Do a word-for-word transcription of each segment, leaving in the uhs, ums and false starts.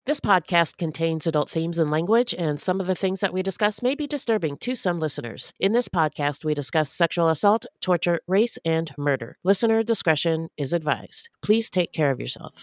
This podcast contains adult themes and language, and some of the things that we discuss may be disturbing to some listeners. In this podcast, we discuss sexual assault, torture, race, and murder. Listener discretion is advised. Please take care of yourself.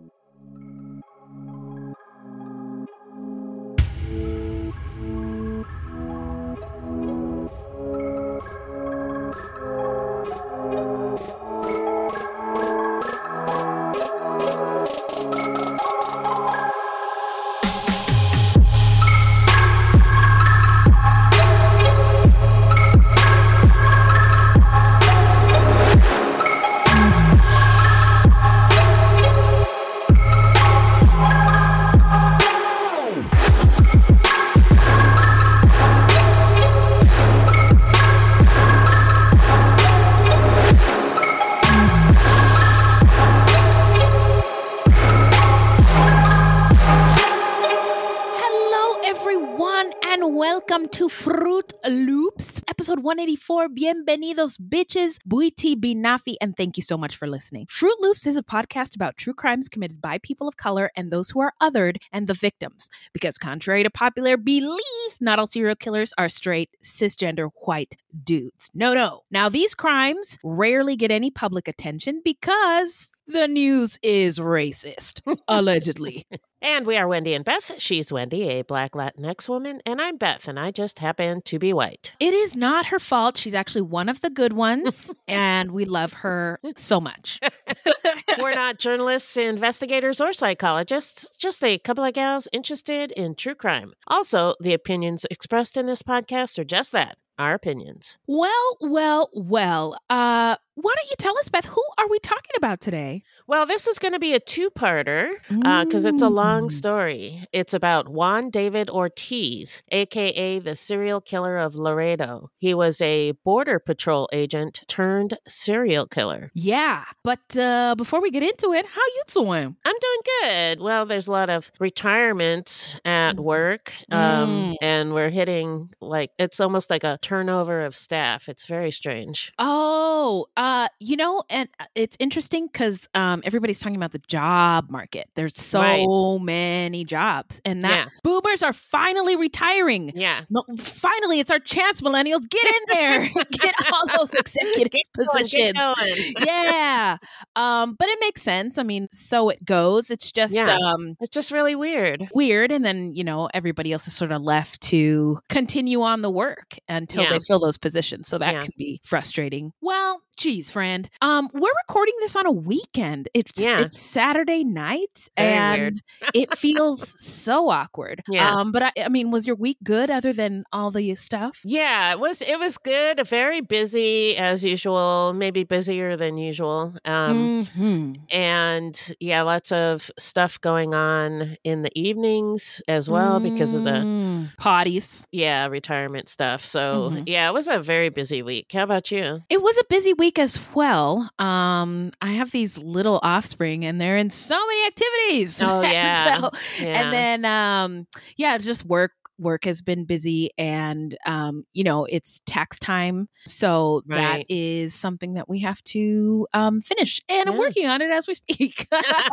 Welcome to Fruit Loops, episode one eighty-four. Bienvenidos, bitches, Buiti Binafi, and thank you so much for listening. Fruit Loops is a podcast about true crimes committed by people of color and those who are othered and the victims. Because contrary to popular belief, not all serial killers are straight, cisgender, white dudes. No, no. Now, these crimes rarely get any public attention because the news is racist, allegedly. And we are Wendy and Beth. She's Wendy, a Black Latinx woman, and I'm Beth, and I just happen to be white. It is not her fault. She's actually one of the good ones, and we love her so much. We're not journalists, investigators, or psychologists, just a couple of gals interested in true crime. Also, the opinions expressed in this podcast are just that, our opinions. Well, well, well, uh, why don't you tell us, Beth, who are we talking about today? Well, this is going to be a two-parter because uh, it's a long story. It's about Juan David Ortiz, a k a the serial killer of Laredo. He was a Border Patrol agent turned serial killer. Yeah, but uh, before we get into it, how you doing? I'm doing good. Well, there's a lot of retirement at work, um, mm. and we're hitting, like, it's almost like a turnover of staff. It's very strange. Oh, uh, you know, and it's interesting because um, everybody's talking about the job market. There's so right. many jobs, and that yeah. boomers are finally retiring. Yeah. No, finally, it's our chance, millennials. Get in there. Get all those executive get positions. Going, get going. Yeah. Um, but it makes sense. I mean, so it goes. It's just yeah. um, it's just really weird. Weird. And then, you know, everybody else is sort of left to continue on the work until yeah. they fill those positions. So that yeah. can be frustrating. Well, geez, friend. Um, we're recording this on a weekend. It's yeah. it's Saturday night, Very and weird. It feels so awkward. Yeah. Um, but I, I mean, was your week good other than all the stuff? Yeah, it was. It was good. Very busy as usual. Maybe busier than usual. Um, mm-hmm. And yeah, lots of stuff going on in the evenings as well mm. because of the parties. Yeah, retirement stuff. So mm-hmm. yeah, it was a very busy week. How about you? It was a busy week as well. Um, I have these little offspring, and they're in so many activities. Oh yeah, so, yeah. and then um, yeah, just work. Work has been busy, and um, you know, it's tax time, so right. that is something that we have to um, finish, and yeah. I'm working on it as we speak.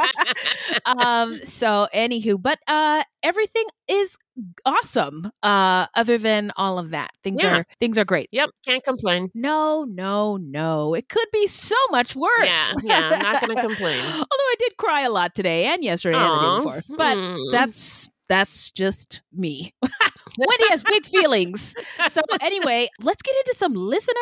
um, so, anywho, but uh, everything is awesome. Uh, other than all of that, things yeah. are things are great. Yep, can't complain. No, no, no. It could be so much worse. Yeah, yeah. I'm not going to complain. Although I did cry a lot today and yesterday Aww. and the day before, but mm. that's. That's just me. Wendy has big feelings. So anyway, let's get into some listener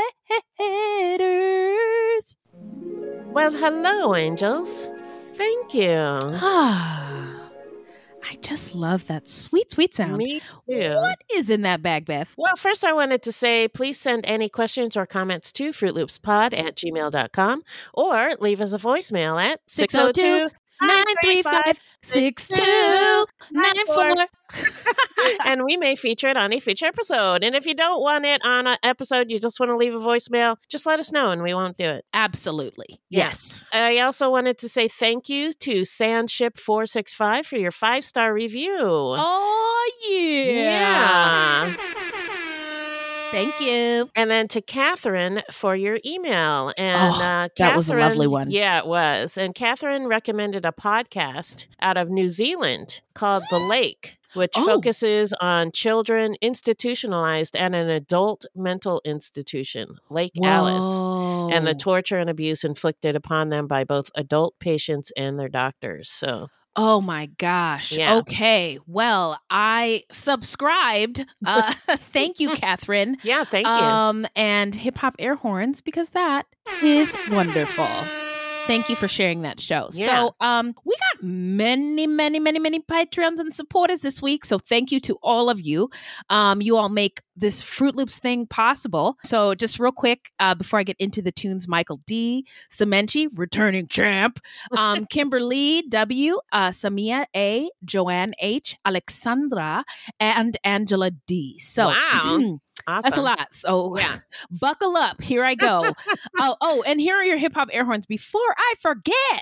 letters. Well, hello, angels. Thank you. I just love that sweet, sweet sound. Me too. What is in that bag, Beth? Well, first I wanted to say, please send any questions or comments to fruit loops pod at gmail dot com or leave us a voicemail at six oh two nine three five, six two nine four. And we may feature it on a future episode. And if you don't want it on an episode, you just want to leave a voicemail, just let us know and we won't do it. Absolutely. Yes. yes. I also wanted to say thank you to Sandship four six five for your five-star review. Oh, yeah. Yeah. Thank you. And then to Catherine for your email. And oh, uh, Catherine, that was a lovely one. Yeah, it was. And Catherine recommended a podcast out of New Zealand called The Lake, which Oh. focuses on children institutionalized at an adult mental institution, Lake Whoa. Alice, and the torture and abuse inflicted upon them by both adult patients and their doctors. So... Oh my gosh. Yeah. Okay. Well, I subscribed. Uh, thank you, Catherine. Yeah, thank you. Um, and Hip Hop Air Horns, because that is wonderful. Thank you for sharing that show. Yeah. So um, we got many, many, many, many Patreons and supporters this week. So thank you to all of you. Um, you all make this Fruit Loops thing possible. So just real quick, uh, before I get into the tunes, Michael D, Semenchi, returning champ, um, Kimberly W, uh, Samia A, Joanne H, Alexandra, and Angela D. So wow. Awesome. That's a lot. So yeah. buckle up. Here I go. oh, oh, and here are your hip hop air horns before I forget.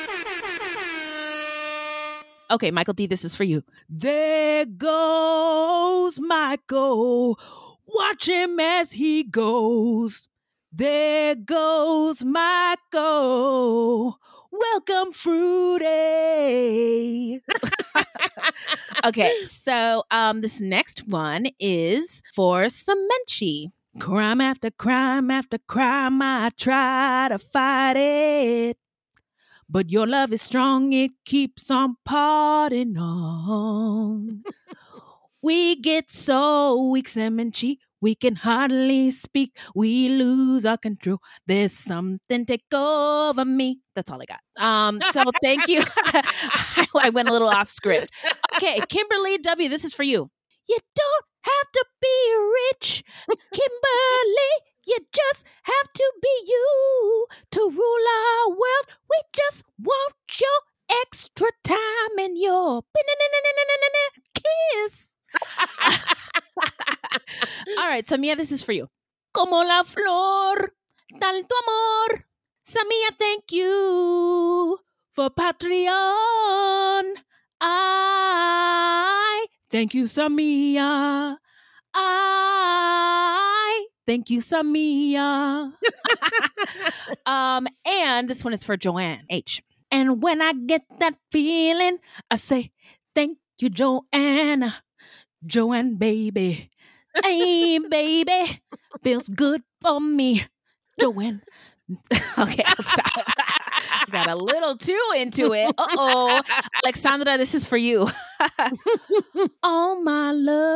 Okay, Michael D, this is for you. There goes Michael. Watch him as he goes. There goes Michael. Welcome, Fruity. Okay, so um, this next one is for Semenchi. Crime after crime after crime, I try to fight it. But your love is strong, it keeps on parting on. We get so weak, Semenchi, we can hardly speak. We lose our control. There's something take over me. That's all I got. Um, so thank you. I went a little off script. Okay, Kimberly W., this is for you. You don't have to be rich, Kimberly. You just have to be you to rule our world. We just want your extra time and your kiss. All right, Samia, this is for you. Como la flor, tal tu amor. Samia, thank you for Patreon. I thank you, Samia. I thank you, Samia. um, and this one is for Joanne H. And when I get that feeling, I say, thank you, Joanne. Joanne, baby. Hey, baby. Feels good for me. Joanne. Okay, I'll stop. Got a little too into it. Uh-oh. Alexandra, this is for you. Oh, my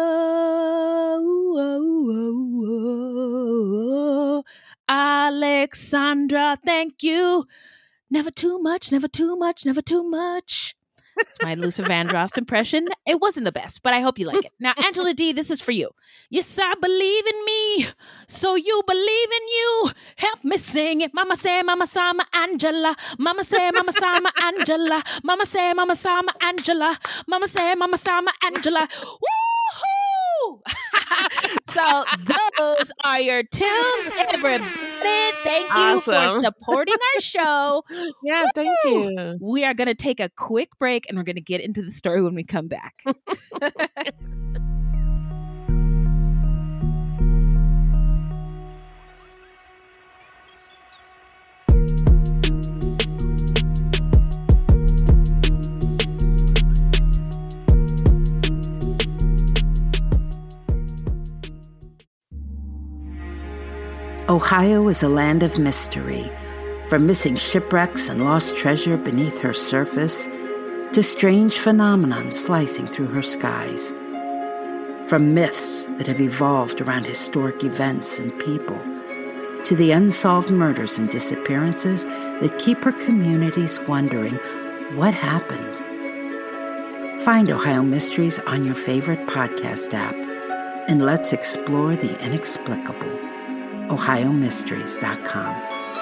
love. Alexandra, thank you. Never too much, never too much, never too much. It's my Luther Vandross impression. It wasn't the best, but I hope you like it. Now, Angela D, this is for you. Yes, I believe in me, so you believe in you. Help me sing it. Mama say, Mama Sama Angela. Mama say, Mama Sama Angela. Mama say, Mama Sama Angela. Mama say, Mama Sama Angela. Woohoo! So those are your tunes, everybody. Thank you awesome. for supporting our show. Yeah, thank Woo! you. We are going to take a quick break and we're going to get into the story when we come back. Ohio is a land of mystery, from missing shipwrecks and lost treasure beneath her surface to strange phenomenon slicing through her skies. From myths that have evolved around historic events and people to the unsolved murders and disappearances that keep her communities wondering what happened. Find Ohio Mysteries on your favorite podcast app, and let's explore the inexplicable. ohio mysteries dot com.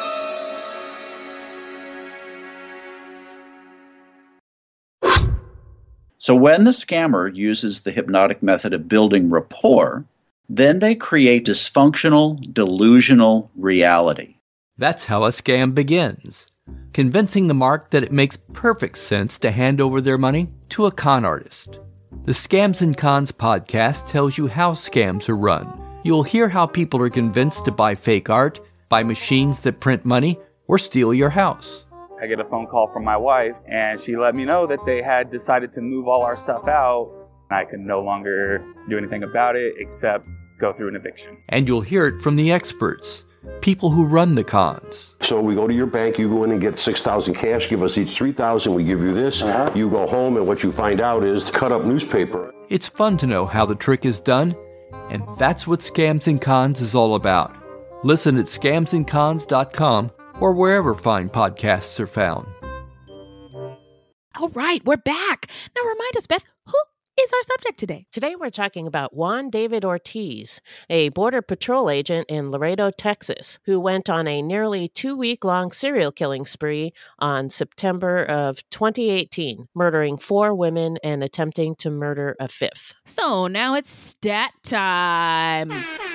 So when the scammer uses the hypnotic method of building rapport, then they create dysfunctional, delusional reality. That's how a scam begins, convincing the mark that it makes perfect sense to hand over their money to a con artist. The Scams and Cons podcast tells you how scams are run You'll hear how people are convinced to buy fake art, buy machines that print money, or steal your house. I get a phone call from my wife, and she let me know that they had decided to move all our stuff out. I could no longer do anything about it except go through an eviction. And you'll hear it from the experts, people who run the cons. So we go to your bank, you go in and get six thousand cash, give us each three thousand, we give you this. Uh-huh. You go home, and what you find out is cut up newspaper. It's fun to know how the trick is done, and that's what Scams and Cons is all about. Listen at scams and cons dot com or wherever fine podcasts are found. All right, we're back. Now remind us, Beth, who is our subject today? Today we're talking about Juan David Ortiz, a Border Patrol agent in Laredo, Texas, who went on a nearly two-week-long serial killing spree on September of twenty eighteen, murdering four women and attempting to murder a fifth. So now it's stat time.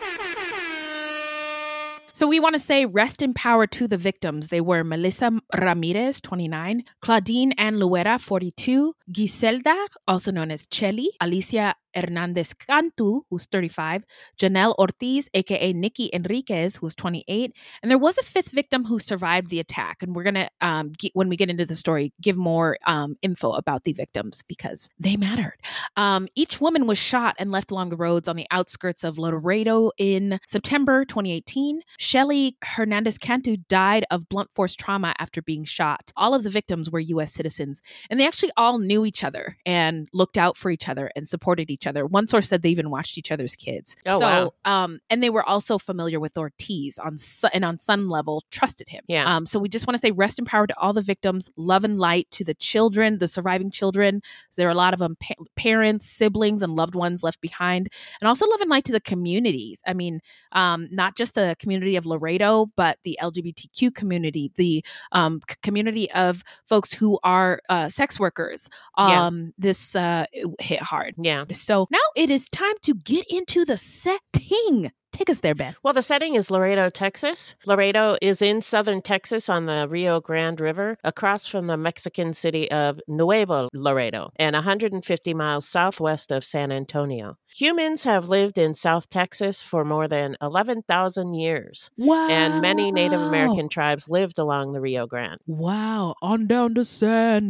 So we want to say rest in power to the victims. They were Melissa Ramirez, twenty-nine, Claudine Ann Luera, forty-two, Giselda, also known as Chelly, Alicia Hernandez Cantu, who's thirty-five, Janelle Ortiz, a k a. Nikki Enriquez, who's twenty-eight, and there was a fifth victim who survived the attack. And we're going to, um, get, when we get into the story, give more um, info about the victims because they mattered. Um, each woman was shot and left along the roads on the outskirts of Laredo in September twenty eighteen. Shelly Hernandez Cantu died of blunt force trauma after being shot. All of the victims were U S citizens, and they actually all knew each other and looked out for each other and supported each other. One source said they even watched each other's kids. Oh, so, wow. Um, and they were also familiar with Ortiz on su- and on some level trusted him. Yeah. Um, so we just want to say rest in power to all the victims, love and light to the children, the surviving children. There are a lot of them, pa- parents, siblings, and loved ones left behind, and also love and light to the communities. I mean, um, not just the community of Laredo, but the L G B T Q community, the um, c- community of folks who are uh, sex workers. Um, yeah. This uh, hit hard. Yeah. So now it is time to get into the setting. Take us there, Ben. Well, the setting is Laredo, Texas. Laredo is in southern Texas on the Rio Grande River, across from the Mexican city of Nuevo Laredo, and one hundred fifty miles southwest of San Antonio. Humans have lived in South Texas for more than eleven thousand years. Wow. And many Native American tribes lived along the Rio Grande. Wow. On down to San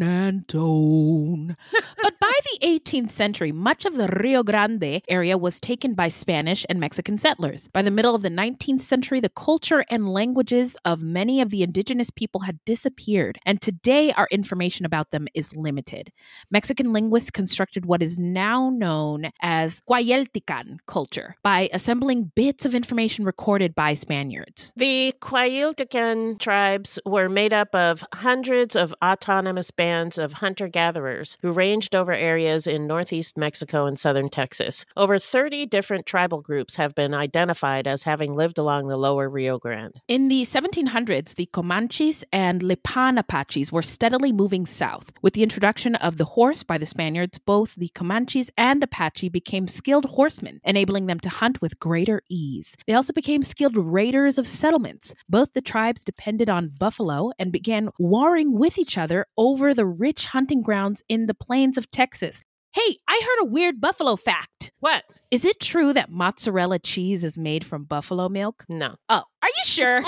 Antone. But by the eighteenth century, much of the Rio Grande area was taken by Spanish and Mexican settlers. By the middle of the nineteenth century, the culture and languages of many of the indigenous people had disappeared, and today our information about them is limited. Mexican linguists constructed what is now known as Guayeltican culture by assembling bits of information recorded by Spaniards. The Guayeltican tribes were made up of hundreds of autonomous bands of hunter-gatherers who ranged over areas in northeast Mexico and southern Texas. Over thirty different tribal groups have been identified as having lived along the lower Rio Grande. In the seventeen hundreds, the Comanches and Lipan Apaches were steadily moving south. With the introduction of the horse by the Spaniards, both the Comanches and Apache became skilled horsemen, enabling them to hunt with greater ease. They also became skilled raiders of settlements. Both the tribes depended on buffalo and began warring with each other over the rich hunting grounds in the plains of Texas. Hey, I heard a weird buffalo fact. What? Is it true that mozzarella cheese is made from buffalo milk? No. Oh, are you sure?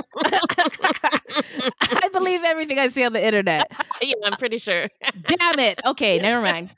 I believe everything I see on the internet. Yeah, I'm pretty sure. Damn it. Okay, never mind.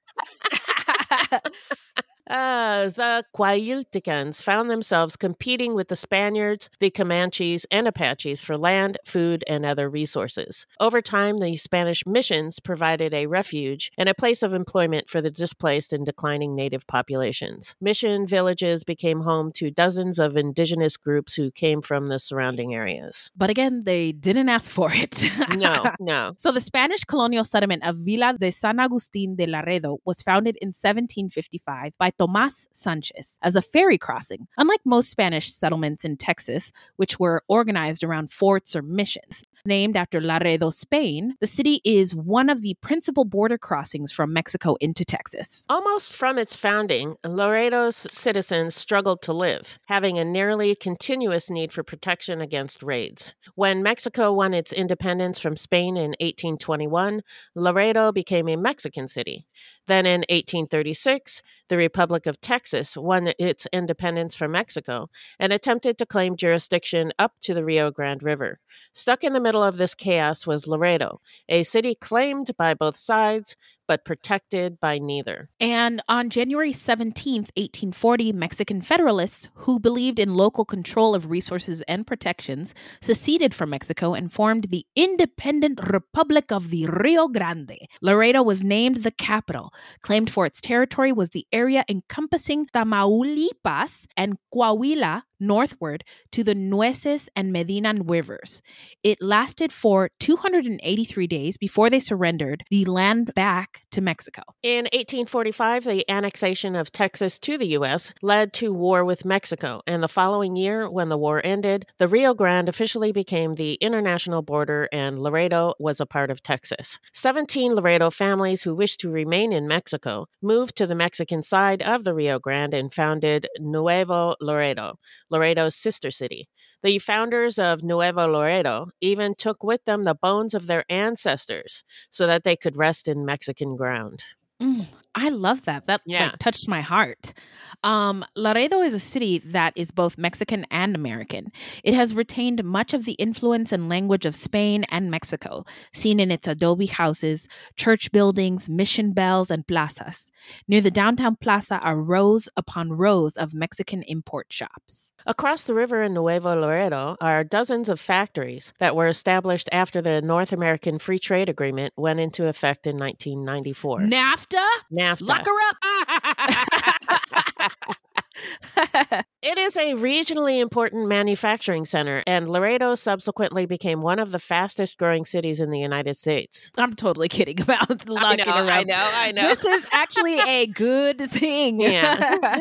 Uh, the Guayelticans found themselves competing with the Spaniards, the Comanches, and Apaches for land, food, and other resources. Over time, the Spanish missions provided a refuge and a place of employment for the displaced and declining native populations. Mission villages became home to dozens of indigenous groups who came from the surrounding areas. But again, they didn't ask for it. No, no. So the Spanish colonial settlement of Villa de San Agustín de Laredo was founded in seventeen fifty-five by Tomás Sánchez as a ferry crossing. Unlike most Spanish settlements in Texas, which were organized around forts or missions, named after Laredo, Spain, the city is one of the principal border crossings from Mexico into Texas. Almost from its founding, Laredo's citizens struggled to live, having a nearly continuous need for protection against raids. When Mexico won its independence from Spain in eighteen twenty-one, Laredo became a Mexican city. Then in eighteen thirty-six, the Republic of Texas won its independence from Mexico and attempted to claim jurisdiction up to the Rio Grande River. Stuck in the middle of this chaos was Laredo, a city claimed by both sides, but protected by neither. And on January seventeenth, eighteen forty, Mexican Federalists, who believed in local control of resources and protections, seceded from Mexico and formed the Independent Republic of the Rio Grande. Laredo was named the capital. Claimed for its territory was the area encompassing Tamaulipas and Coahuila northward to the Nueces and Medina rivers. It lasted for two hundred eighty-three days before they surrendered the land back to Mexico. In eighteen forty-five, the annexation of Texas to the U S led to war with Mexico, and the following year, when the war ended, the Rio Grande officially became the international border and Laredo was a part of Texas. Seventeen Laredo families who wished to remain in Mexico moved to the Mexican side of the Rio Grande and founded Nuevo Laredo, Laredo's sister city. The founders of Nuevo Laredo even took with them the bones of their ancestors so that they could rest in Mexican ground. Mm, I love that. That Yeah. like, touched my heart. Um, Laredo is a city that is both Mexican and American. It has retained much of the influence and language of Spain and Mexico, seen in its adobe houses, church buildings, mission bells, and plazas. Near the downtown plaza are rows upon rows of Mexican import shops. Across the river in Nuevo Laredo are dozens of factories that were established after the North American Free Trade Agreement went into effect in nineteen ninety-four. NAFTA? NAFTA. Lock her up! It is a regionally important manufacturing center, and Laredo subsequently became one of the fastest growing cities in the United States. I'm totally kidding about I locking know, her up. I know, I know. This is actually a good thing. Yeah.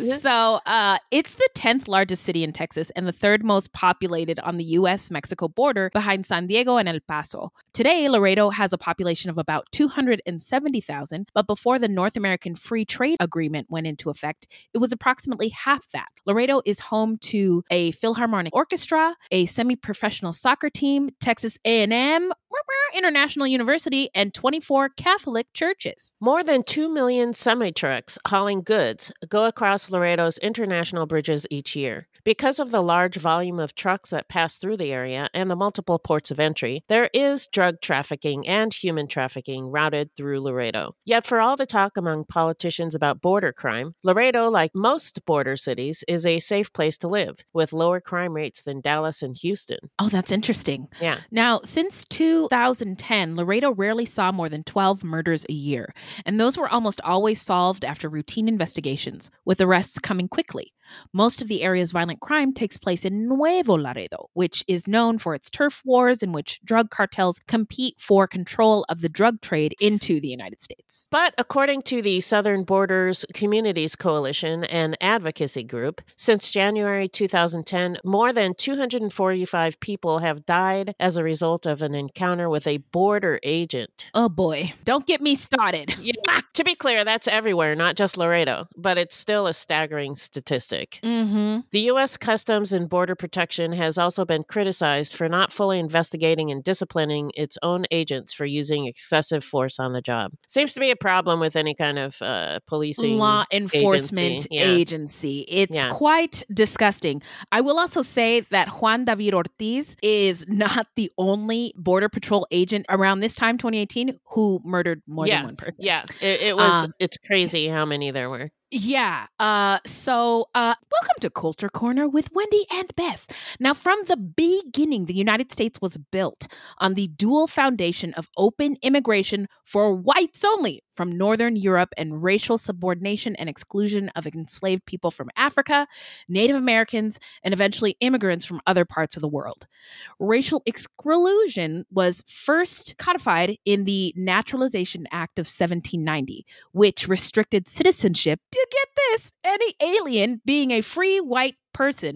so uh, it's the tenth largest city in Texas and the third most populated on the U S Mexico border behind San Diego and El Paso. Today, Laredo has a population of about two hundred seventy thousand, but before the North American Free Trade Agreement went into effect, it was approximately half that. Laredo is home to a Philharmonic Orchestra, a semi-professional soccer team, Texas A and M, International University, and twenty-four Catholic churches. More than two million semi-trucks hauling goods go across Laredo's international bridges each year. Because of the large volume of trucks that pass through the area and the multiple ports of entry, there is drug trafficking and human trafficking routed through Laredo. Yet for all the talk among politicians about border crime, Laredo, like most border cities, is a safe place to live, with lower crime rates than Dallas and Houston. Oh, that's interesting. Yeah. Now, since two thousand ten, Laredo rarely saw more than twelve murders a year, and those were almost always solved after routine investigations, with arrests coming quickly. Most of the area's violent crime takes place in Nuevo Laredo, which is known for its turf wars in which drug cartels compete for control of the drug trade into the United States. But according to the Southern Borders Communities Coalition, an advocacy group, since January two thousand ten, more than two hundred forty-five people have died as a result of an encounter with a border agent. Oh boy, don't get me started. Yeah. To be clear, that's everywhere, not just Laredo, but it's still a staggering statistic. Mm-hmm. The U S Customs and Border Protection has also been criticized for not fully investigating and disciplining its own agents for using excessive force on the job. Seems to be a problem with any kind of uh, policing law enforcement agency. Yeah. agency. It's Yeah. quite disgusting. I will also say that Juan David Ortiz is not the only Border Patrol agent around this time, twenty eighteen, who murdered more yeah. than one person. Yeah, it, it was. Um, it's crazy how many there were. Yeah. Uh, so, uh, welcome to Culture Corner with Wendy and Beth. Now, from the beginning, the United States was built on the dual foundation of open immigration for whites only from Northern Europe and racial subordination and exclusion of enslaved people from Africa, Native Americans, and eventually immigrants from other parts of the world. Racial exclusion was first codified in the Naturalization Act of seventeen ninety, which restricted citizenship to, get this, any alien being a free white person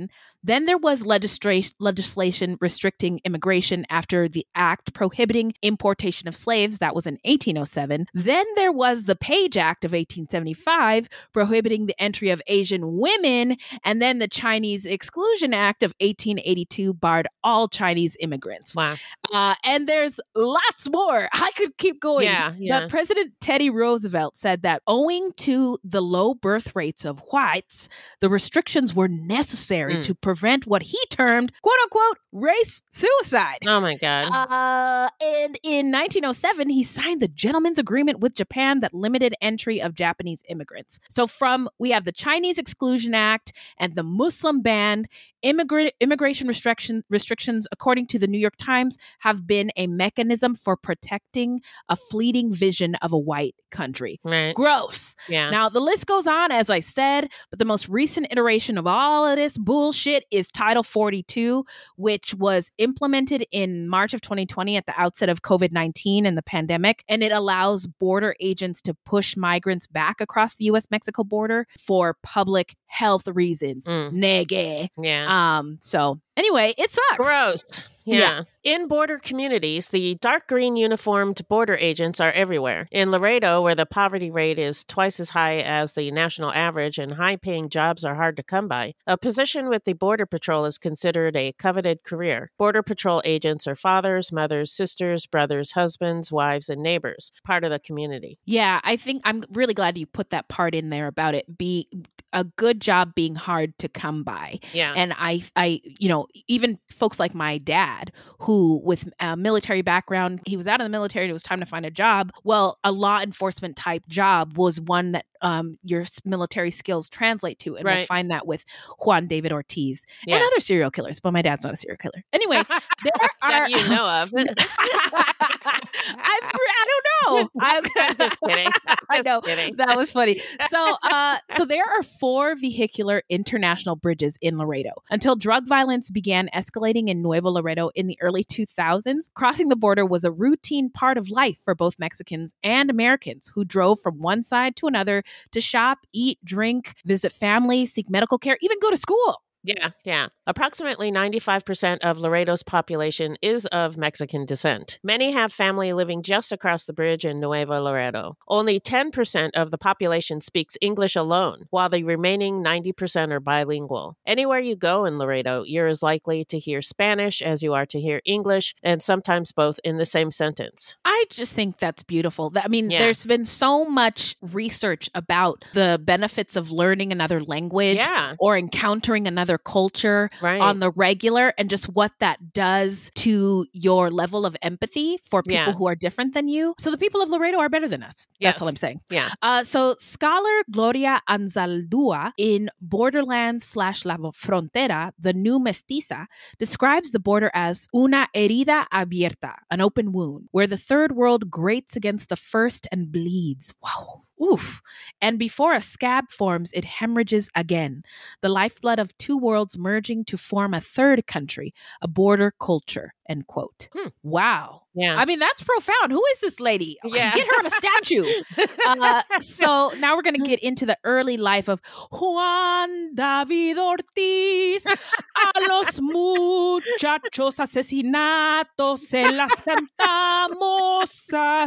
Then there was legisla- legislation restricting immigration after the act prohibiting importation of slaves. That was in eighteen oh seven. Then there was the Page Act of eighteen seventy-five, prohibiting the entry of Asian women. And then the Chinese Exclusion Act of eighteen eighty-two barred all Chinese immigrants. Wow. Uh, and there's lots more. I could keep going. Yeah, yeah. But President Teddy Roosevelt said that owing to the low birth rates of whites, the restrictions were necessary Mm. to prevent what he termed, quote unquote, race suicide. Oh my God. Uh, and in nineteen oh seven, he signed the Gentleman's Agreement with Japan that limited entry of Japanese immigrants. So from, we have the Chinese Exclusion Act and the Muslim ban. Immigrant immigration restriction, restrictions, according to the New York Times, have been a mechanism for protecting a fleeting vision of a white country. Right. Gross. Yeah. Now, the list goes on, as I said, but the most recent iteration of all of this bullshit is Title forty-two, which was implemented in March of twenty twenty at the outset of covid nineteen and the pandemic. And it allows border agents to push migrants back across the U S Mexico border for public health reasons. Mm. Nigga. Yeah. Um, so anyway, it sucks. Gross. Yeah. Yeah. In border communities, the dark green uniformed border agents are everywhere. In Laredo, where the poverty rate is twice as high as the national average and high-paying jobs are hard to come by, a position with the Border Patrol is considered a coveted career. Border Patrol agents are fathers, mothers, sisters, brothers, husbands, wives, and neighbors, part of the community. Yeah, I think I'm really glad you put that part in there about it be a good job being hard to come by. Yeah. And I, I, you know, even folks like my dad, who with a military background, he was out of the military and it was time to find a job. Well, a law enforcement type job was one that um, your s- military skills translate to. And we'll Right. find that with Juan David Ortiz Yeah. and other serial killers. But my dad's not a serial killer. Anyway, there are... That you know of. I, I don't know. I'm, I'm just kidding. I Just know. kidding. That was funny. So, uh, so there are four vehicular international bridges in Laredo. Until drug violence began escalating in Nuevo Laredo in the early two thousands, crossing the border was a routine part of life for both Mexicans and Americans who drove from one side to another to shop, eat, drink, visit family, seek medical care, even go to school. Yeah, yeah. Approximately ninety-five percent of Laredo's population is of Mexican descent. Many have family living just across the bridge in Nuevo Laredo. Only ten percent of the population speaks English alone, while the remaining ninety percent are bilingual. Anywhere you go in Laredo, you're as likely to hear Spanish as you are to hear English, and sometimes both in the same sentence. I just think that's beautiful. That- I mean, Yeah. there's been so much research about the benefits of learning another language Yeah. or encountering another culture Right. on the regular, and just what that does to your level of empathy for people Yeah. who are different than you. So the people of Laredo are better than us. That's Yes. all I'm saying. Yeah. Uh, so scholar Gloria Anzaldúa in Borderlands slash La Frontera, The New Mestiza, describes the border as una herida abierta, an open wound, where the third world grates against the first and bleeds. Wow. Oof. And before a scab forms, it hemorrhages again. The lifeblood of two worlds merging to form a third country, a border culture, end quote. Hmm. Wow. Yeah. I mean, that's profound. Who is this lady? Yeah. Get her on a statue. Uh, so now we're going to get into the early life of Juan David Ortiz. A los muchachos asesinatos se las cantamos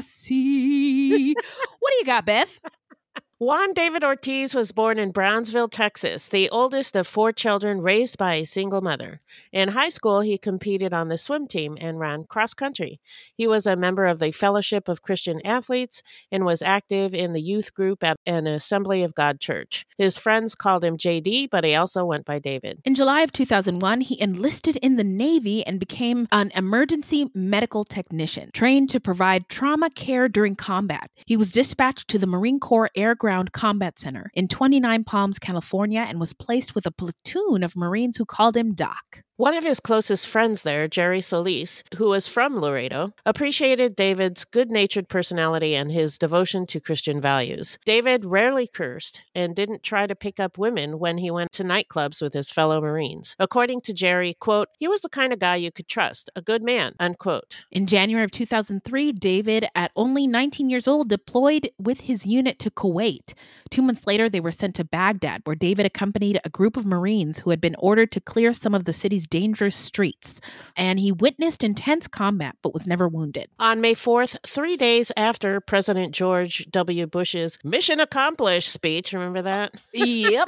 así. What do you got, Beth? Juan David Ortiz was born in Brownsville, Texas, the oldest of four children raised by a single mother. In high school, he competed on the swim team and ran cross country. He was a member of the Fellowship of Christian Athletes and was active in the youth group at an Assembly of God church. His friends called him J D, but he also went by David. In July of two thousand one, he enlisted in the Navy and became an emergency medical technician, trained to provide trauma care during combat. He was dispatched to the Marine Corps Air Ground Combat Center in twenty-nine Palms, California, and was placed with a platoon of Marines who called him Doc. One of his closest friends there, Jerry Solis, who was from Laredo, appreciated David's good-natured personality and his devotion to Christian values. David rarely cursed and didn't try to pick up women when he went to nightclubs with his fellow Marines. According to Jerry, quote, he was the kind of guy you could trust, a good man, unquote. In January of two thousand three, David, at only nineteen years old, deployed with his unit to Kuwait. Two months later, they were sent to Baghdad, where David accompanied a group of Marines who had been ordered to clear some of the city's dangerous streets. And he witnessed intense combat, but was never wounded. On May fourth, three days after President George W. Bush's mission accomplished speech, remember that? Yep.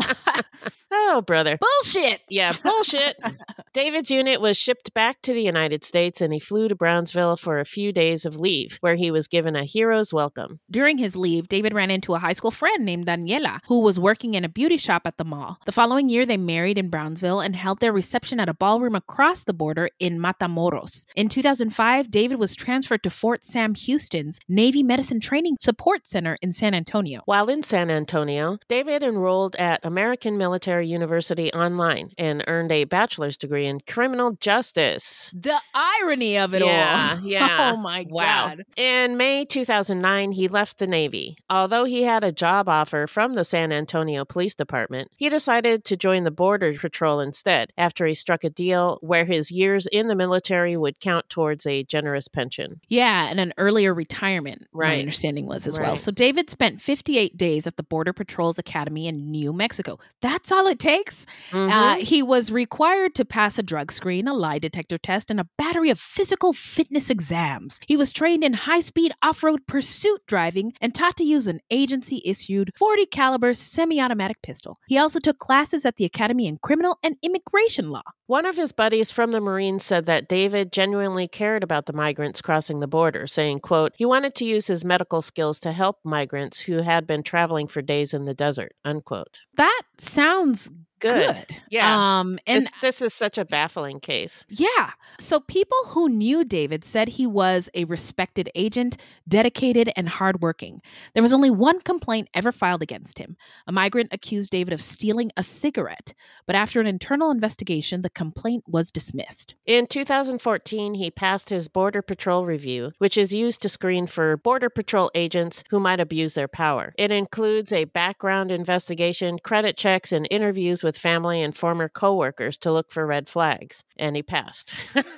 Oh, brother. Bullshit. Yeah, bullshit. David's unit was shipped back to the United States, and he flew to Brownsville for a few days of leave, where he was given a hero's welcome. During his leave, David ran into a high school friend named Daniela, who was working in a beauty shop at the mall. The following year, they married in Brownsville and held their reception at a ballroom across the border in Matamoros. In two thousand five, David was transferred to Fort Sam Houston's Navy Medicine Training Support Center in San Antonio. While in San Antonio, David enrolled at American Military University Online and earned a bachelor's degree in criminal justice. The irony of it yeah, all. Yeah. Oh my wow. God. In May two thousand nine, he left the Navy. Although he had a job offer from the San Antonio Police Department, he decided to join the Border Patrol instead after he struck a deal where his years in the military would count towards a generous pension. Yeah, and an earlier retirement, right. my understanding was as right. well. So David spent fifty-eight days at the Border Patrol's Academy in New Mexico. That's all it takes. Mm-hmm. Uh, he was required to pass a drug screen, a lie detector test, and a battery of physical fitness exams. He was trained in high-speed off-road pursuit driving and taught to use an agency-issued forty caliber semi-automatic pistol. He also took classes at the Academy in criminal and immigration law. One of his buddies from the Marines said that David genuinely cared about the migrants crossing the border, saying, quote, he wanted to use his medical skills to help migrants who had been traveling for days in the desert, unquote. That sounds Good. Good. Yeah. Um, and this, this is such a baffling case. Yeah. So people who knew David said he was a respected agent, dedicated and hardworking. There was only one complaint ever filed against him. A migrant accused David of stealing a cigarette, but after an internal investigation, the complaint was dismissed. In two thousand fourteen, he passed his Border Patrol review, which is used to screen for Border Patrol agents who might abuse their power. It includes a background investigation, credit checks, and interviews with with family and former coworkers to look for red flags, and he passed.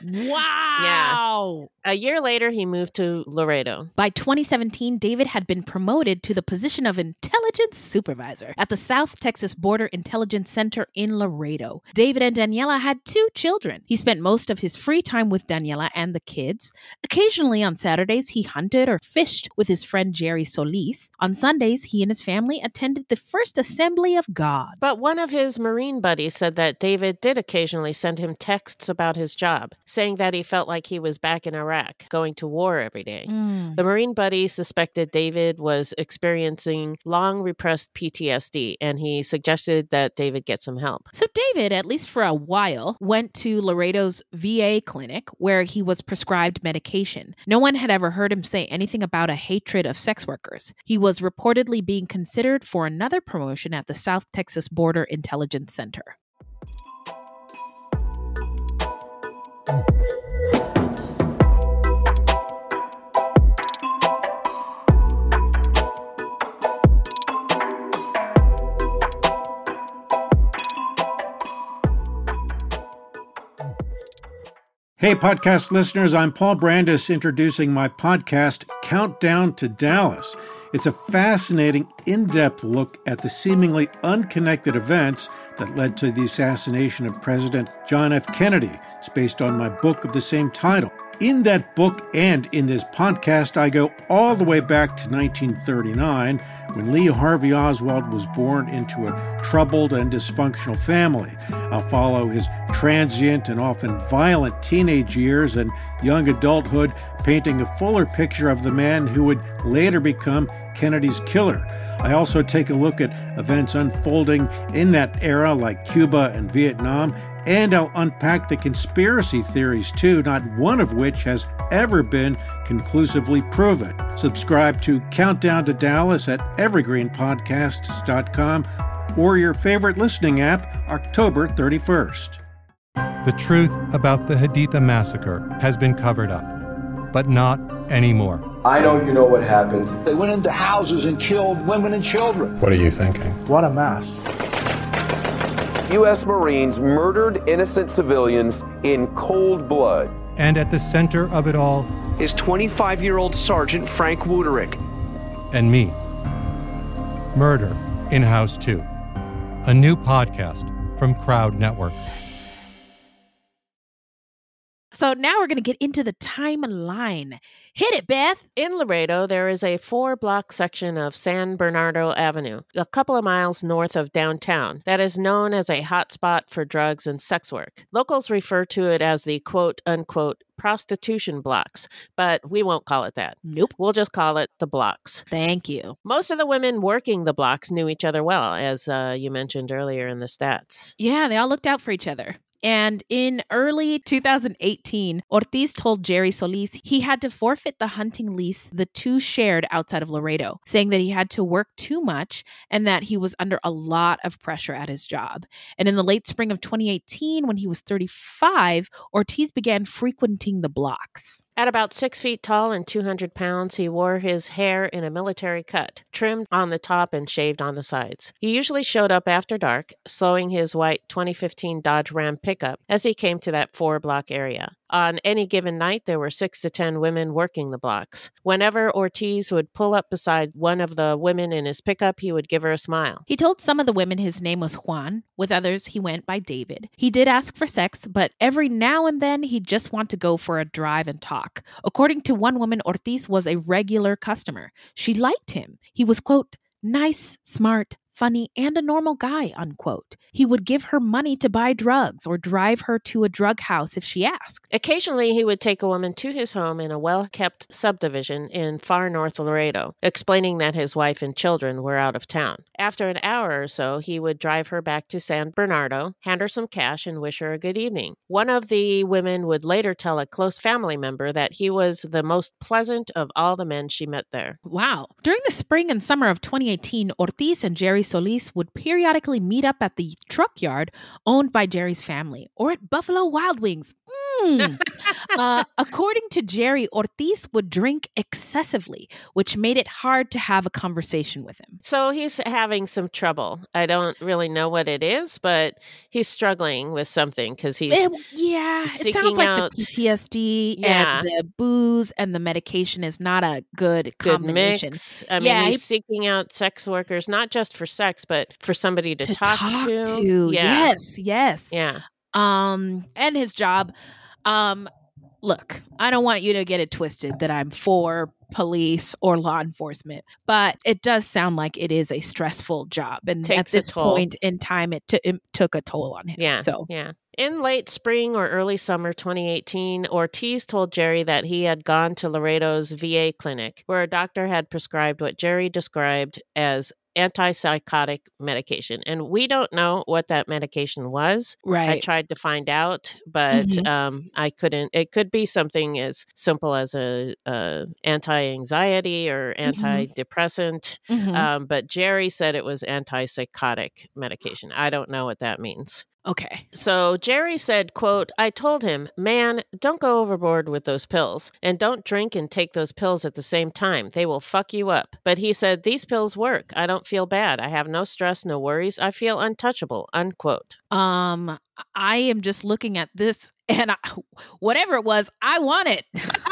Wow! Yeah. A year later, he moved to Laredo. By twenty seventeen, David had been promoted to the position of intelligence supervisor at the South Texas Border Intelligence Center in Laredo. David and Daniela had two children. He spent most of his free time with Daniela and the kids. Occasionally on Saturdays, he hunted or fished with his friend Jerry Solis. On Sundays, he and his family attended the First Assembly of God. But one of his Marine buddies said that David did occasionally send him texts about his job, saying that he felt like he was back in Iraq, going to war every day. Mm. The Marine buddy suspected David was experiencing long repressed P T S D, and he suggested that David get some help. So David, at least for a while, went to Laredo's V A clinic where he was prescribed medication. No one had ever heard him say anything about a hatred of sex workers. He was reportedly being considered for another promotion at the South Texas Border Intelligence Center. Hey, podcast listeners, I'm Paul Brandis introducing my podcast, Countdown to Dallas. It's a fascinating, in-depth look at the seemingly unconnected events that led to the assassination of President John F. Kennedy. It's based on my book of the same title. In that book and in this podcast, I go all the way back to nineteen thirty-nine, when Lee Harvey Oswald was born into a troubled and dysfunctional family. I'll follow his transient and often violent teenage years and young adulthood, painting a fuller picture of the man who would later become Kennedy's killer. I also take a look at events unfolding in that era, like Cuba and Vietnam, and I'll unpack the conspiracy theories too, not one of which has ever been conclusively proven. Subscribe to Countdown to Dallas at evergreen podcasts dot com or your favorite listening app, October thirty-first. The truth about the Haditha massacre has been covered up, but not anymore. I know you know what happened. They went into houses and killed women and children. What are you thinking? What a mess. U S Marines murdered innocent civilians in cold blood. And at the center of it all is twenty-five-year-old Sergeant Frank Wuterich. And me. Murder in House two. A new podcast from Crowd Network. So now we're going to get into the timeline. Hit it, Beth. In Laredo, there is a four-block section of San Bernardo Avenue, a couple of miles north of downtown, that is known as a hotspot for drugs and sex work. Locals refer to it as the quote-unquote prostitution blocks, but we won't call it that. Nope. We'll just call it the blocks. Thank you. Most of the women working the blocks knew each other well, as uh, you mentioned earlier in the stats. Yeah, they all looked out for each other. And in early two thousand eighteen, Ortiz told Jerry Solis he had to forfeit the hunting lease the two shared outside of Laredo, saying that he had to work too much and that he was under a lot of pressure at his job. And in the late spring of twenty eighteen, when he was thirty-five, Ortiz began frequenting the blocks. At about six feet tall and two hundred pounds, he wore his hair in a military cut, trimmed on the top and shaved on the sides. He usually showed up after dark, slowing his white twenty fifteen Dodge Ram pickup as he came to that four-block area. On any given night, there were six to ten women working the blocks. Whenever Ortiz would pull up beside one of the women in his pickup, he would give her a smile. He told some of the women his name was Juan. With others, he went by David. He did ask for sex, but every now and then, he'd just want to go for a drive and talk. According to one woman, Ortiz was a regular customer. She liked him. He was, quote, nice, smart, funny, and a normal guy, unquote. He would give her money to buy drugs or drive her to a drug house if she asked. Occasionally, he would take a woman to his home in a well-kept subdivision in far north Laredo, explaining that his wife and children were out of town. After an hour or so, he would drive her back to San Bernardo, hand her some cash, and wish her a good evening. One of the women would later tell a close family member that he was the most pleasant of all the men she met there. Wow. During the spring and summer of twenty eighteen, Ortiz and Jerry Solis would periodically meet up at the truck yard owned by Jerry's family or at Buffalo Wild Wings. Mm. uh, according to Jerry, Ortiz would drink excessively, which made it hard to have a conversation with him. So he's having some trouble. I don't really know what it is, but he's struggling with something because he's it, yeah, it sounds like out, the P T S D yeah. and the booze and the medication is not a good, good combination. Mix. I mean, yeah, he's he, seeking out sex workers, not just for sex, but for somebody to, to talk, talk to. to. Yeah. Yes, yes. Yeah. Um, and his job. Um, look, I don't want you to get it twisted that I'm for police or law enforcement, but it does sound like it is a stressful job. And Takes at this a toll. point in time, it, t- it took a toll on him. Yeah. So, yeah. In late spring or early summer twenty eighteen, Ortiz told Jerry that he had gone to Laredo's V A clinic, where a doctor had prescribed what Jerry described as antipsychotic medication. And we don't know what that medication was. Right. I tried to find out, but Mhm. um, I couldn't. It could be something as simple as a, a anti-anxiety or antidepressant. Mhm. Um, but Jerry said it was antipsychotic medication. I don't know what that means. Okay. So Jerry said, quote, I told him, man, don't go overboard with those pills and don't drink and take those pills at the same time. They will fuck you up. But he said, these pills work. I don't feel bad. I have no stress, no worries. I feel untouchable, unquote. Um, I am just looking at this and I, whatever it was, I want it.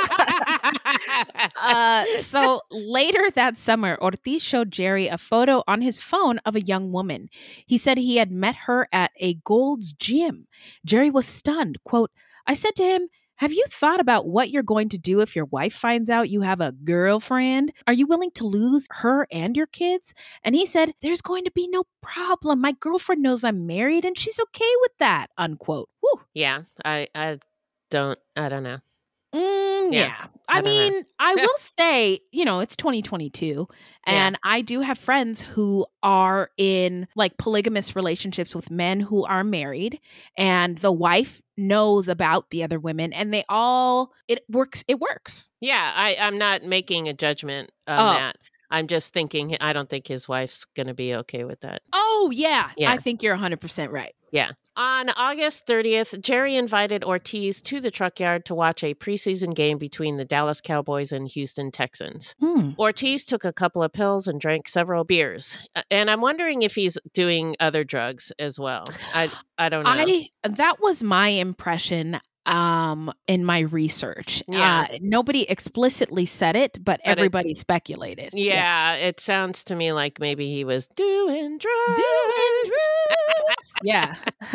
uh, so later that summer, Ortiz showed Jerry a photo on his phone of a young woman. He said he had met her at a Gold's Gym. Jerry was stunned. Quote, I said to him, have you thought about what you're going to do if your wife finds out you have a girlfriend? Are you willing to lose her and your kids? And he said, there's going to be no problem. My girlfriend knows I'm married and she's okay with that, unquote. Whew. Yeah, I, I don't, I don't know. Mm, yeah. yeah. I, I mean, know. I will say, you know, it's twenty twenty-two and yeah. I do have friends who are in like polygamous relationships with men who are married and the wife knows about the other women and they all, it works, it works. Yeah, I, I'm not making a judgment on oh. that. I'm just thinking, I don't think his wife's going to be okay with that. Oh, yeah. Yeah. I think you're one hundred percent right. Yeah. On August thirtieth, Jerry invited Ortiz to the truck yard to watch a preseason game between the Dallas Cowboys and Houston Texans. Hmm. Ortiz took a couple of pills and drank several beers. And I'm wondering if he's doing other drugs as well. I I don't know. I that was my impression um in my research. Yeah. Uh, nobody explicitly said it, but, But everybody speculated. Yeah, it sounds to me like maybe he was doing drugs. Doing drugs. Yeah.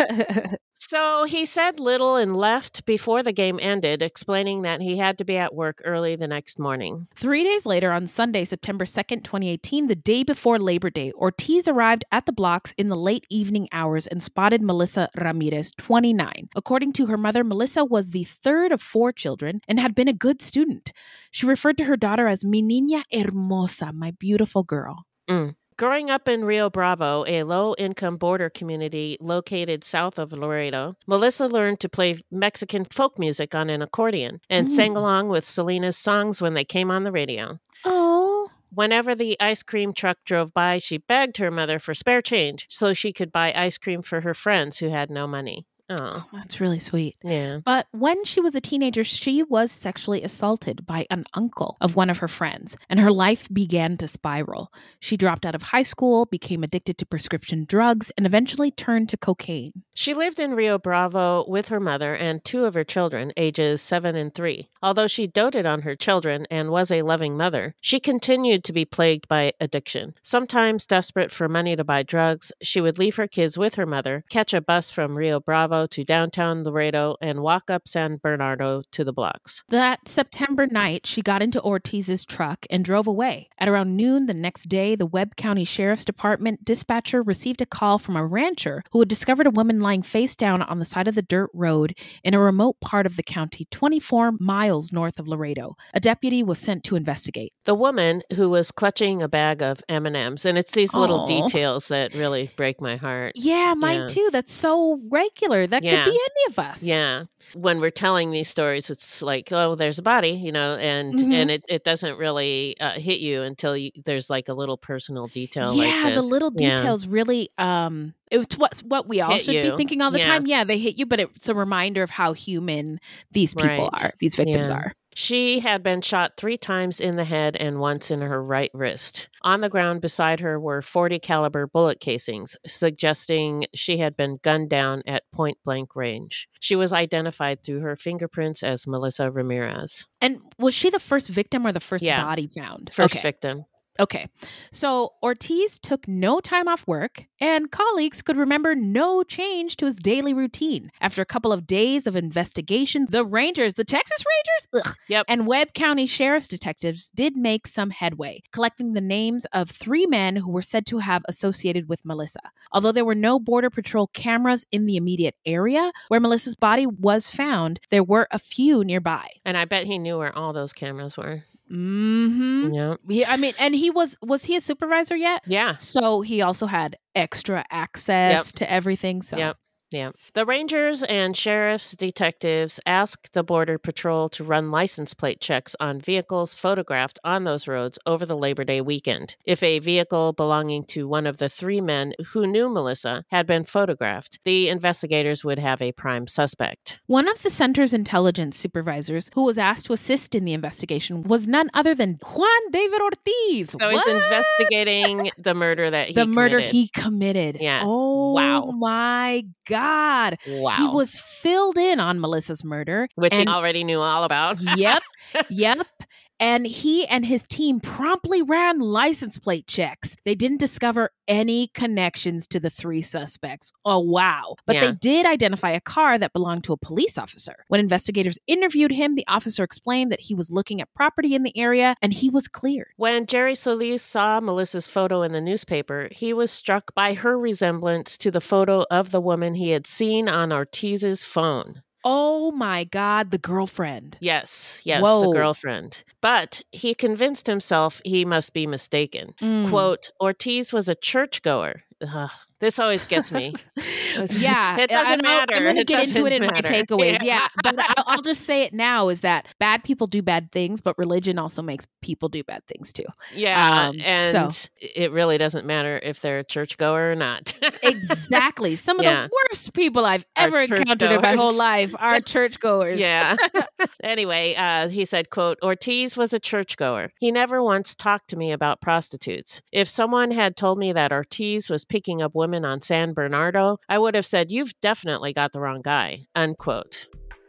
So he said little and left before the game ended, explaining that he had to be at work early the next morning. Three days later, on Sunday, September second, twenty eighteen, the day before Labor Day, Ortiz arrived at the blocks in the late evening hours and spotted Melissa Ramirez, twenty-nine. According to her mother, Melissa was the third of four children and had been a good student. She referred to her daughter as mi niña hermosa, my beautiful girl. Mm. Growing up in Rio Bravo, a low-income border community located south of Laredo, Melissa learned to play Mexican folk music on an accordion and Mm. sang along with Selena's songs when they came on the radio. Oh. Whenever the ice cream truck drove by, she begged her mother for spare change so she could buy ice cream for her friends who had no money. Oh, That's really sweet. yeah. But when she was a teenager, she was sexually assaulted by an uncle of one of her friends, and her life began to spiral. She dropped out of high school, became addicted to prescription drugs, and eventually turned to cocaine. She lived in Rio Bravo with her mother and two of her children, ages seven and three. Although she doted on her children and was a loving mother, she continued to be plagued by addiction. Sometimes desperate for money to buy drugs, she would leave her kids with her mother, catch a bus from Rio Bravo to downtown Laredo, and walk up San Bernardo to the blocks. That September night, she got into Ortiz's truck and drove away. At around noon the next day, the Webb County Sheriff's Department dispatcher received a call from a rancher who had discovered a woman lying face down on the side of the dirt road in a remote part of the county, twenty-four miles north of Laredo. A deputy was sent to investigate. The woman who was clutching a bag of M and M's, and it's these little Aw. details that really break my heart. Yeah, mine Yeah. too. That's so regular. That Yeah. could be any of us. Yeah. When we're telling these stories, it's like, oh, there's a body, you know, and Mhm. and it, it doesn't really uh, hit you until you, there's like a little personal detail Yeah, like the this. little Yeah. details really um it's what what we all Hit should you. be thinking all the Yeah. time. Yeah, they hit you, but it's a reminder of how human these people Right. are, these victims Yeah. are. She had been shot three times in the head and once in her right wrist. On the ground beside her were forty caliber bullet casings, suggesting she had been gunned down at point blank range. She was identified through her fingerprints as Melissa Ramirez. And was she the first victim or the first Yeah. body found? First okay. victim. Okay. So Ortiz took no time off work, and colleagues could remember no change to his daily routine. After a couple of days of investigation, the Rangers, the Texas Rangers, ugh, Yep. and Webb County Sheriff's detectives did make some headway, collecting the names of three men who were said to have associated with Melissa. Although there were no Border Patrol cameras in the immediate area where Melissa's body was found, there were a few nearby. And I bet he knew where all those cameras were. Mm-hmm. Yeah. He, I mean, and he was, was he a supervisor yet? Yeah. So he also had extra access Yep. to everything. So Yep. Yeah. The Rangers and sheriff's detectives asked the Border Patrol to run license plate checks on vehicles photographed on those roads over the Labor Day weekend. If a vehicle belonging to one of the three men who knew Melissa had been photographed, the investigators would have a prime suspect. one of the center's intelligence supervisors who was asked to assist in the investigation was none other than Juan David Ortiz. So he's What? investigating the murder that he the murder committed. he committed. Yeah. Oh Wow. my God. Wow. He was filled in on Melissa's murder. Which and he already knew all about. Yep. Yep. And he and his team promptly ran license plate checks. They didn't discover any connections to the three suspects. Oh, wow. But Yeah. they did identify a car that belonged to a police officer. When investigators interviewed him, the officer explained that he was looking at property in the area and he was cleared. When Jerry Solis saw Melissa's photo in the newspaper, he was struck by her resemblance to the photo of the woman he had seen on Ortiz's phone. Oh my God, the girlfriend. Yes, yes, Whoa. the girlfriend. But he convinced himself he must be mistaken. Mm. Quote, Ortiz was a churchgoer, Uh, this always gets me. Yeah. It doesn't matter. I'm going to It get into it in doesn't my matter. takeaways. Yeah. Yeah. But I'll, I'll just say it now is that bad people do bad things, but religion also makes people do bad things too. Yeah. Um, and so. it really doesn't matter if they're a churchgoer or not. Exactly. Some of Yeah. the worst people I've Are ever encountered in my churchgoers. whole life are churchgoers. Yeah. Anyway, uh, he said, quote, Ortiz was a churchgoer. He never once talked to me about prostitutes. If someone had told me that Ortiz was picking up women on San Bernardo, I would have said, you've definitely got the wrong guy, unquote.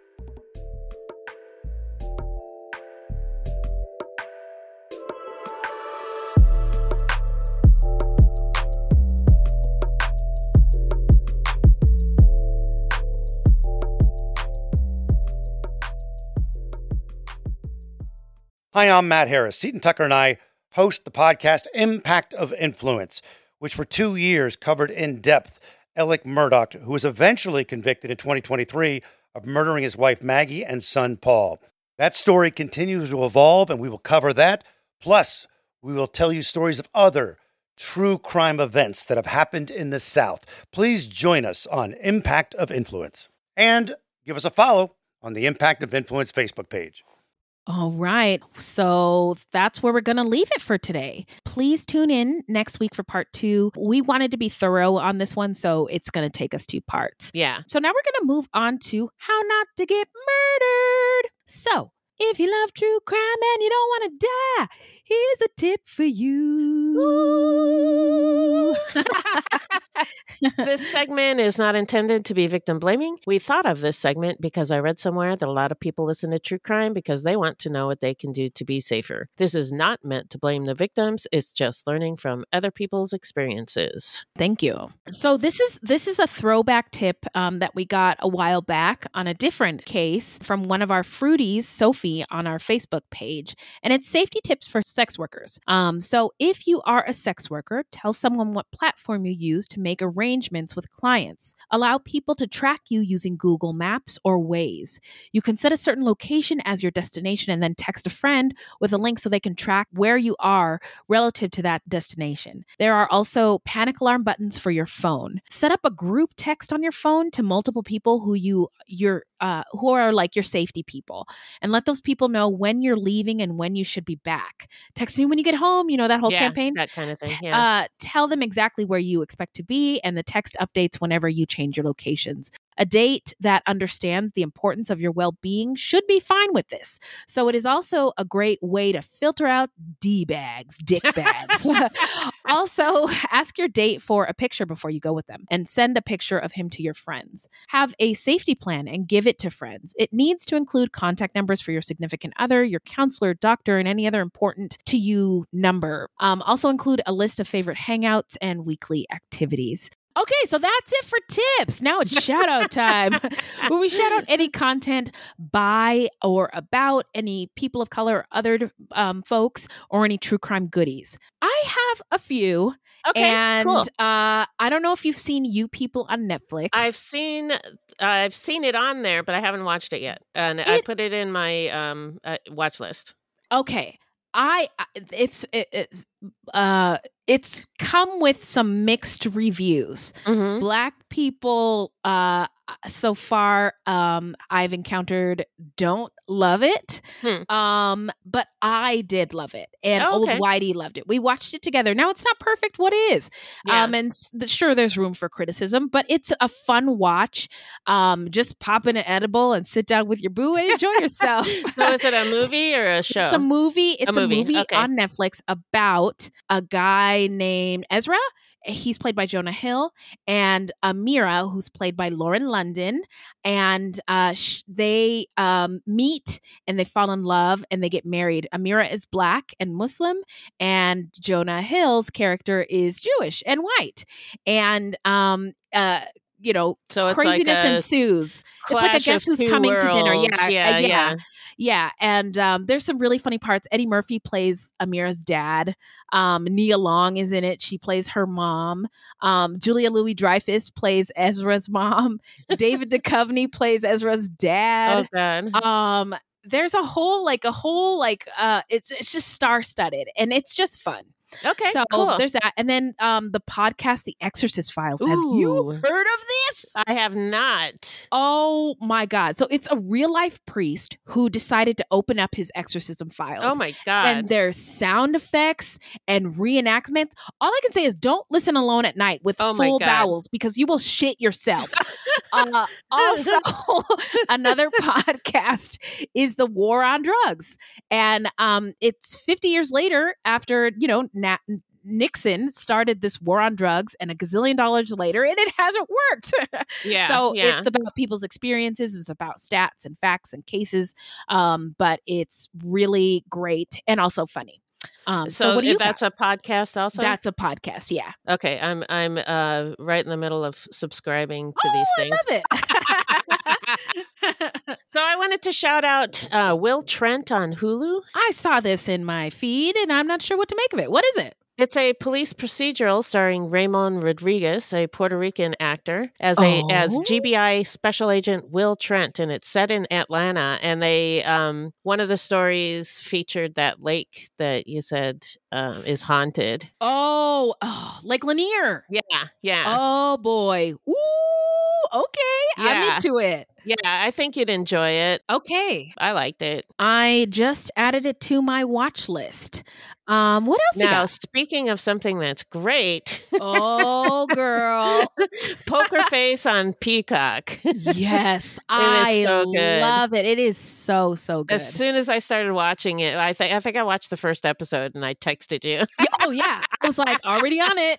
Hi, I'm Matt Harris. Seton Tucker and I host the podcast Impact of Influence, which for two years covered in depth Alec Murdaugh, who was eventually convicted in twenty twenty-three of murdering his wife Maggie and son Paul. That story continues to evolve, and we will cover that. Plus, we will tell you stories of other true crime events that have happened in the South. Please join us on Impact of Influence. And give us a follow on the Impact of Influence Facebook page. All right. So that's where we're going to leave it for today. Please tune in next week for part two. We wanted to be thorough on this one, so it's going to take us two parts. Yeah. So now we're going to move on to how not to get murdered. So if you love true crime and you don't want to die, here's a tip for you. This segment is not intended to be victim blaming. We thought of this segment because I read somewhere that a lot of people listen to true crime because they want to know what they can do to be safer. This is not meant to blame the victims. It's just learning from other people's experiences. Thank you. So this is this is a throwback tip um, that we got a while back on a different case from one of our fruities, Sophie, on our Facebook page. And it's safety tips for sex workers. Um, so if you are a sex worker, tell someone what platform you use to make arrangements with clients. Allow people to track you using Google Maps or Waze. You can set a certain location as your destination and then text a friend with a link so they can track where you are relative to that destination. There are also panic alarm buttons for your phone. Set up a group text on your phone to multiple people who you you're uh, who are like your safety people, and let those people know when you're leaving and when you should be back. Text me when you get home. You know that whole yeah, campaign, that kind of thing. Yeah. Uh, tell them exactly where you expect to be, and the text updates whenever you change your locations. A date that understands the importance of your well-being should be fine with this. So it is also a great way to filter out D-bags, dick bags. Also, ask your date for a picture before you go with them and send a picture of him to your friends. Have a safety plan and give it to friends. It needs to include contact numbers for your significant other, your counselor, doctor, and any other important to you number. Um, also include a list of favorite hangouts and weekly activities. Okay, so that's it for tips. Now it's shout out time, where we shout out any content by or about any people of color or other um, folks or any true crime goodies. I have a few. Okay, and cool. uh, I don't know if you've seen You People on Netflix. I've seen I've seen it on there, but I haven't watched it yet. And it, I put it in my um, uh, watch list. Okay. I it's it, it's uh it's come with some mixed reviews. Mm-hmm. Black people uh so far um I've encountered don't love it. Hmm. Um but I did love it, and oh, okay. Old Whitey loved it. We watched it together. Now it's not perfect what is. Yeah. Um and th- sure there's room for criticism, but it's a fun watch. Um just pop in an edible and sit down with your boo and enjoy yourself. So is it a movie or a show? It's a movie. It's a movie, a movie. Okay. on Netflix about a guy named Ezra. He's played by Jonah Hill, and Amira, who's played by Lauren London. And uh, sh- they um, meet and they fall in love and they get married. Amira is Black and Muslim, and Jonah Hill's character is Jewish and white. And um, uh, you know, so it's craziness like ensues. It's like a guess who's coming worlds. to dinner. Yeah, yeah, uh, yeah. yeah. Yeah, and um, there's some really funny parts. Eddie Murphy plays Amira's dad. Um, Nia Long is in it. She plays her mom. Um, Julia Louis-Dreyfus plays Ezra's mom. David Duchovny plays Ezra's dad. Oh, God. Um, there's a whole, like, a whole, like, uh, it's it's just star-studded, and it's just fun. Okay, so cool. there's that. And then um, the podcast, The Exorcist Files. Have you heard of this? I have not. Oh my God. So it's a real life priest who decided to open up his exorcism files. Oh my God. And there's sound effects and reenactments. All I can say is don't listen alone at night with Oh my full God. bowels because you will shit yourself. uh, also, another podcast is The War on Drugs. And um, it's fifty years later after, you know, Nat- Nixon started this war on drugs and a gazillion dollars later, and it hasn't worked. Yeah, so yeah. it's about people's experiences. It's about stats and facts and cases. Um, but it's really great and also funny. Um, so, So, what do you that's got? a podcast also? That's a podcast. Yeah. Okay, I'm I'm uh, right in the middle of subscribing to these Oh, things. I love it. So I wanted to shout out uh, Will Trent on Hulu. I saw this in my feed and I'm not sure what to make of it. What is it? It's a police procedural starring Ramon Rodriguez, a Puerto Rican actor, as a Oh. as G B I Special Agent Will Trent, and it's set in Atlanta. And they um one of the stories featured that lake that you said um, is haunted. Oh, oh, Lake Lanier. Yeah, yeah, Oh boy. Ooh, okay. I'm Yeah. into it. yeah. I think you'd enjoy it. Okay. I liked it. I just added it to my watch list. Um, what else you Now, got? speaking of something that's great, Oh, girl. Poker Face on Peacock. Yes. I so good. love it. It is so, so good. As soon as I started watching it, I think I think I watched the first episode and I texted you. Yeah, oh, yeah. I was like, already on it.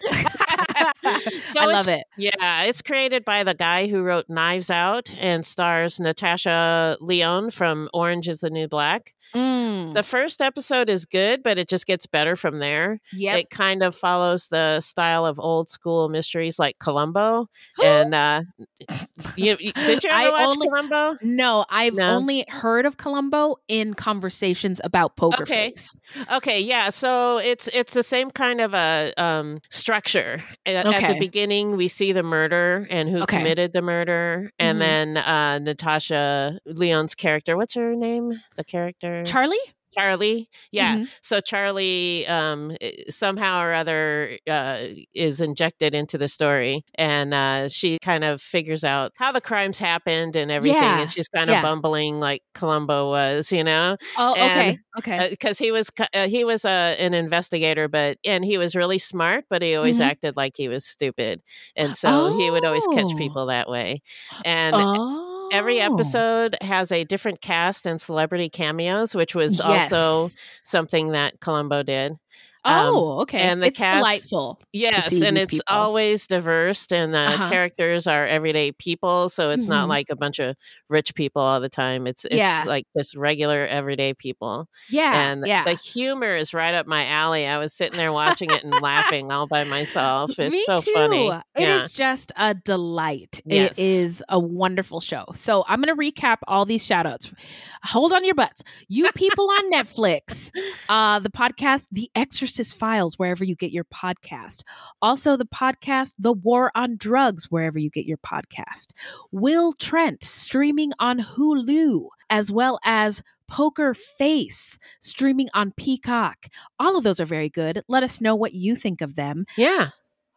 So I it's- love it. Yeah, it's created by the guy who wrote Knives Out and stars Natasha Lyonne from Orange is the New Black. Mm. The first episode is good, but it just gets better from there. Yep. It kind of follows the style of old school mysteries like Columbo. and uh, you, you- did you ever I watch only- Columbo? No, I've No? only heard of Columbo in conversations about Poker Okay. Face. Okay, yeah. So it's it's the same kind of a um, structure. At, at Okay. the beginning, we see the murder and who Okay. committed the murder, and Mhm. then uh, Natasha Lyonne's character. What's her name? The character Charlie? Charlie. Yeah. Mhm. So Charlie um, i- somehow or other uh, is injected into the story, and uh, she kind of figures out how the crimes happened and everything, Yeah. and she's kind Yeah. of bumbling like Columbo was, you know. Oh, okay. And, Okay. because he was ki- uh, he was uh, an investigator, but and he was really smart, but he always Mhm. acted like he was stupid, and so he would always catch Oh. people that way. And Oh. every episode has a different cast and celebrity cameos, which was Yes. also something that Columbo did. Um, Oh, okay. and the it's cast- delightful. to Yes, see and these it's people. always diverse, and the Uh-huh. characters are everyday people. So it's Mhm. not like a bunch of rich people all the time. It's it's Yeah. like just regular everyday people. Yeah. And yeah. the humor is right up my alley. I was sitting there watching it and laughing all by myself. It's Me so too. funny. It yeah. is just a delight. Yes. It is a wonderful show. So I'm going to recap all these shout outs. Hold on your butts. You people on Netflix, uh, the podcast, The Exorcist Files, wherever you get your podcast. Also, the podcast, The War on Drugs, wherever you get your podcast. Will Trent, streaming on Hulu, as well as Poker Face, streaming on Peacock. All of those are very good. Let us know what you think of them. Yeah.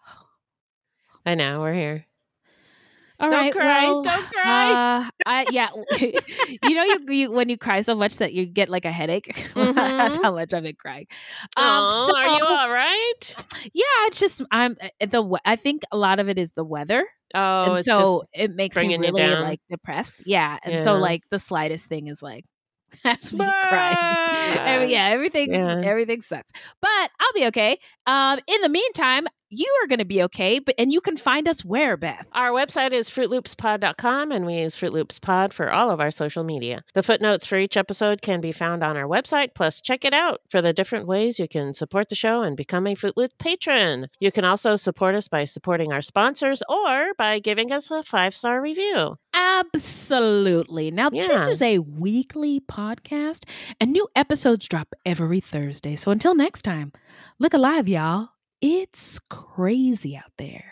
I know. We're here. All Don't right, cry, well, don't cry. Uh, I, yeah, you know, you, you when you cry so much that you get like a headache. That's Mhm. how much I've been crying. Aw, so- are you all right? Yeah, it's just I'm uh, the. we- I think a lot of it is the weather, Oh, and it's so just it makes me bringing you really down. like depressed. Yeah, and so Yeah. like the slightest thing is like has me crying. Every- yeah, everything Yeah. everything sucks, but I'll be okay. Um, in the meantime, you are going to be okay. But and you can find us where, Beth? Our website is fruit loops pod dot com, and we use Fruit Loops Pod for all of our social media. The footnotes for each episode can be found on our website, plus check it out for the different ways you can support the show and become a Fruit Loop patron. You can also support us by supporting our sponsors or by giving us a five-star review. Absolutely. Now, this Yeah. is a weekly podcast, and new episodes drop every Thursday. So until next time, look alive, y'all. It's crazy out there.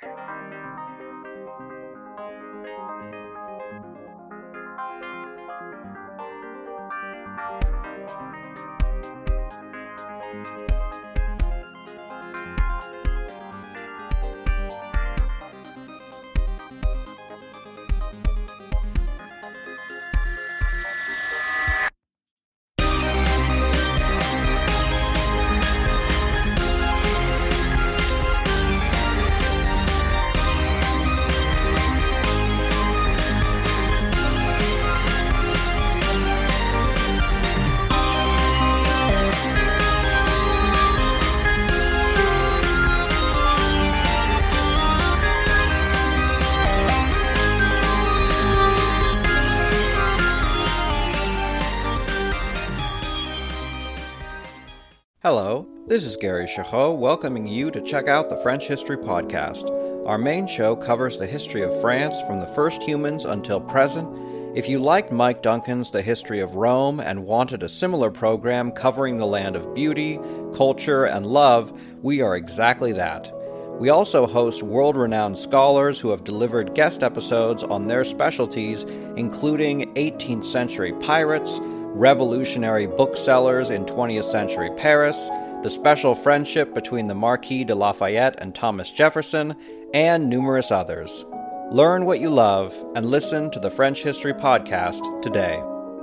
Hello, this is Gary Chahot welcoming you to check out the French History Podcast. Our main show covers the history of France from the first humans until present. If you liked Mike Duncan's The History of Rome and wanted a similar program covering the land of beauty, culture, and love, we are exactly that. We also host world-renowned scholars who have delivered guest episodes on their specialties, including eighteenth century pirates, revolutionary booksellers in twentieth century Paris, the special friendship between the Marquis de Lafayette and Thomas Jefferson, and numerous others. Learn what you love and listen to the French History Podcast today.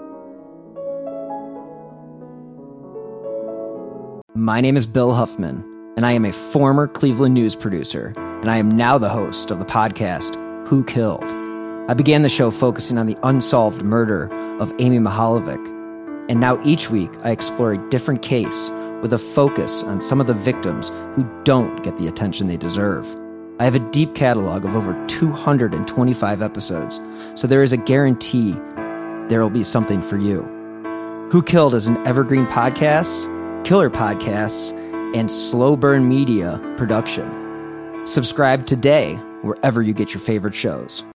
My name is Bill Huffman, and I am a former Cleveland news producer, and I am now the host of the podcast, Who Killed? I began the show focusing on the unsolved murder of Amy Mihaljevic, and now each week I explore a different case with a focus on some of the victims who don't get the attention they deserve. I have a deep catalog of over two hundred twenty-five episodes, so there is a guarantee there will be something for you. Who Killed is an evergreen podcasts, killer podcasts, and slow burn media production. Subscribe today wherever you get your favorite shows.